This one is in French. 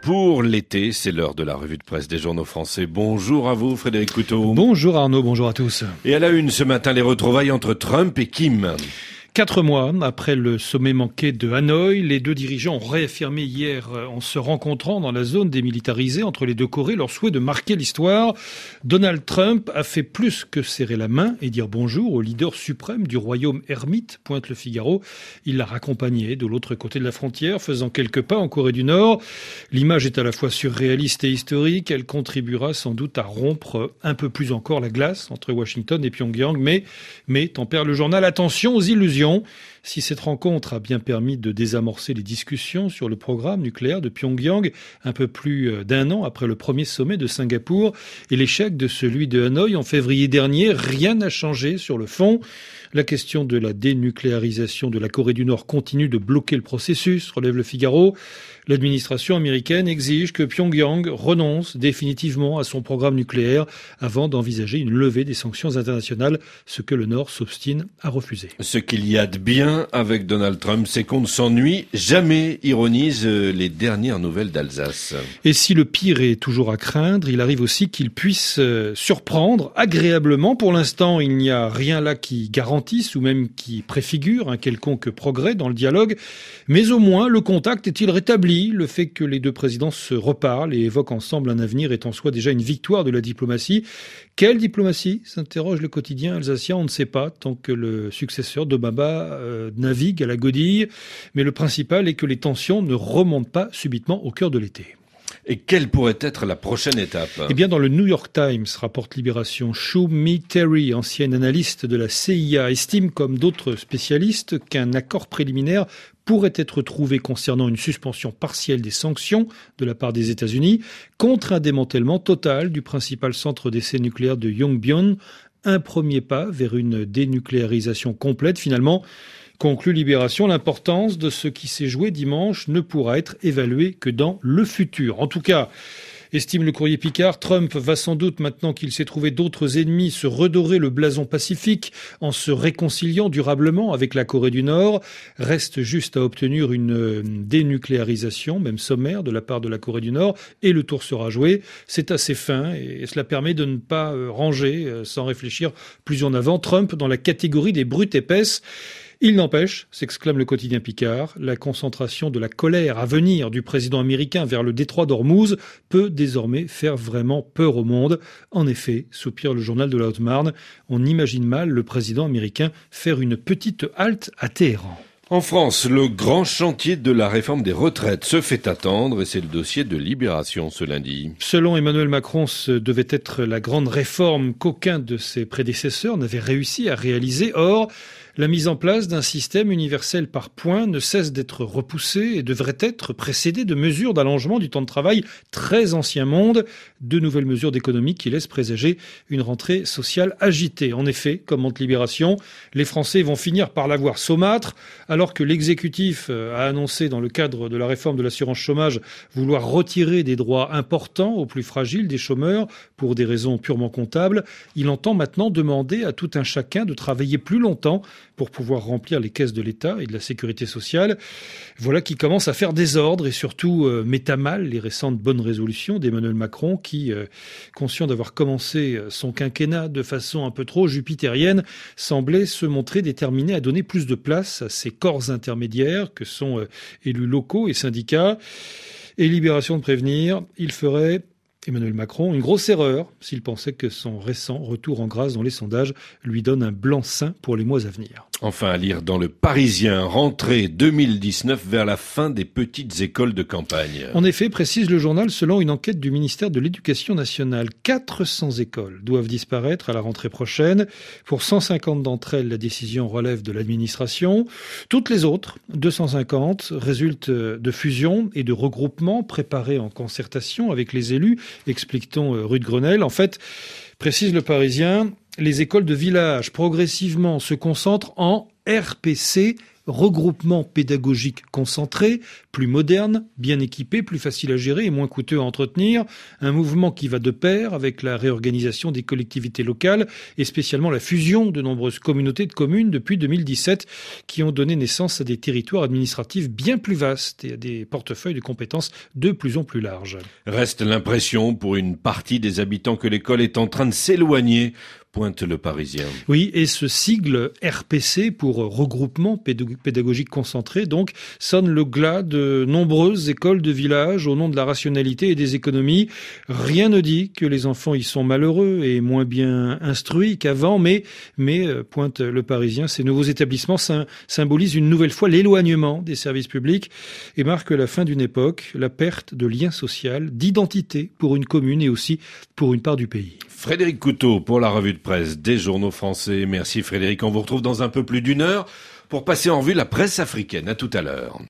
pour l'été. C'est l'heure de la revue de presse des journaux français. Bonjour à vous, Frédéric Couteau. Bonjour Arnaud, bonjour à tous. Et à la une ce matin, les retrouvailles entre Trump et Kim. 4 mois après le sommet manqué de Hanoï, les deux dirigeants ont réaffirmé hier, en se rencontrant dans la zone démilitarisée entre les deux Corées, leur souhait de marquer l'histoire. Donald Trump a fait plus que serrer la main et dire bonjour au leader suprême du royaume ermite, pointe le Figaro. Il l'a raccompagné de l'autre côté de la frontière, faisant quelques pas en Corée du Nord. L'image est à la fois surréaliste et historique. Elle contribuera sans doute à rompre un peu plus encore la glace entre Washington et Pyongyang. Mais tempère le journal, attention aux illusions. Si cette rencontre a bien permis de désamorcer les discussions sur le programme nucléaire de Pyongyang, un peu plus d'un an après le premier sommet de Singapour et l'échec de celui de Hanoï en février dernier, rien n'a changé sur le fond. La question de la dénucléarisation de la Corée du Nord continue de bloquer le processus, relève le Figaro. L'administration américaine exige que Pyongyang renonce définitivement à son programme nucléaire avant d'envisager une levée des sanctions internationales, ce que le Nord s'obstine à refuser. Ce qu'il y a de bien avec Donald Trump, c'est qu'on ne s'ennuie jamais, ironise les dernières nouvelles d'Alsace. Et si le pire est toujours à craindre, il arrive aussi qu'il puisse surprendre agréablement. Pour l'instant, il n'y a rien là qui garantisse ou même qui préfigure un quelconque progrès dans le dialogue. Mais au moins, le contact est-il rétabli ? Le fait que les deux présidents se reparlent et évoquent ensemble un avenir est en soi déjà une victoire de la diplomatie. Quelle diplomatie ? S'interroge le quotidien alsacien. On ne sait pas tant que le successeur d'Obama navigue à la godille. Mais le principal est que les tensions ne remontent pas subitement au cœur de l'été. Et quelle pourrait être la prochaine étape ? Eh bien, dans le New York Times, rapporte Libération, Shou-Mi Terry, ancienne analyste de la CIA, estime, comme d'autres spécialistes, qu'un accord préliminaire pourrait être trouvé concernant une suspension partielle des sanctions de la part des États-Unis contre un démantèlement total du principal centre d'essai nucléaire de Yongbyon. Un premier pas vers une dénucléarisation complète, finalement. Conclut Libération, l'importance de ce qui s'est joué dimanche ne pourra être évaluée que dans le futur. En tout cas, estime le courrier Picard, Trump va sans doute, maintenant qu'il s'est trouvé d'autres ennemis, se redorer le blason pacifique en se réconciliant durablement avec la Corée du Nord. Reste juste à obtenir une dénucléarisation, même sommaire, de la part de la Corée du Nord, et le tour sera joué. C'est assez fin et cela permet de ne pas ranger, sans réfléchir plus en avant, Trump dans la catégorie des brutes épaisses. Il n'empêche, s'exclame le quotidien Picard, la concentration de la colère à venir du président américain vers le détroit d'Ormuz peut désormais faire vraiment peur au monde. En effet, soupire le journal de la Haute-Marne, on imagine mal le président américain faire une petite halte à Téhéran. En France, le grand chantier de la réforme des retraites se fait attendre et c'est le dossier de Libération ce lundi. Selon Emmanuel Macron, ce devait être la grande réforme qu'aucun de ses prédécesseurs n'avait réussi à réaliser. Or, la mise en place d'un système universel par points ne cesse d'être repoussée et devrait être précédée de mesures d'allongement du temps de travail très ancien monde, de nouvelles mesures d'économie qui laissent présager une rentrée sociale agitée. En effet, commente Libération, les Français vont finir par la voir saumâtre, alors que l'exécutif a annoncé dans le cadre de la réforme de l'assurance chômage vouloir retirer des droits importants aux plus fragiles des chômeurs pour des raisons purement comptables. Il entend maintenant demander à tout un chacun de travailler plus longtemps pour pouvoir remplir les caisses de l'État et de la sécurité sociale. Voilà qui commence à faire désordre et surtout met à mal les récentes bonnes résolutions d'Emmanuel Macron qui, conscient d'avoir commencé son quinquennat de façon un peu trop jupitérienne, semblait se montrer déterminé à donner plus de place à ces corps intermédiaires que sont élus locaux et syndicats. Et Libération de prévenir, il ferait Emmanuel Macron une grosse erreur s'il pensait que son récent retour en grâce dans les sondages lui donne un blanc-seing pour les mois à venir. Enfin à lire dans Le Parisien, rentrée 2019 vers la fin des petites écoles de campagne. En effet, précise le journal, selon une enquête du ministère de l'Éducation nationale, 400 écoles doivent disparaître à la rentrée prochaine. Pour 150 d'entre elles, la décision relève de l'administration. Toutes les autres, 250, résultent de fusions et de regroupements préparés en concertation avec les élus, explique-t-on rue de Grenelle. En fait, précise Le Parisien, les écoles de village progressivement se concentrent en RPC, regroupement pédagogique concentré, plus moderne, bien équipé, plus facile à gérer et moins coûteux à entretenir. Un mouvement qui va de pair avec la réorganisation des collectivités locales et spécialement la fusion de nombreuses communautés de communes depuis 2017 qui ont donné naissance à des territoires administratifs bien plus vastes et à des portefeuilles de compétences de plus en plus larges. Reste l'impression pour une partie des habitants que l'école est en train de s'éloigner, pointe le Parisien. Oui, et ce sigle RPC pour regroupement pédagogique concentré, donc, sonne le glas de nombreuses écoles de village au nom de la rationalité et des économies. Rien ne dit que les enfants y sont malheureux et moins bien instruits qu'avant, mais pointe le Parisien, ces nouveaux établissements symbolisent une nouvelle fois l'éloignement des services publics et marquent la fin d'une époque, la perte de lien social, d'identité pour une commune et aussi pour une part du pays. Frédéric Couteau pour la revue de presse des journaux français. Merci Frédéric, on vous retrouve dans un peu plus d'une heure pour passer en revue la presse africaine. À tout à l'heure.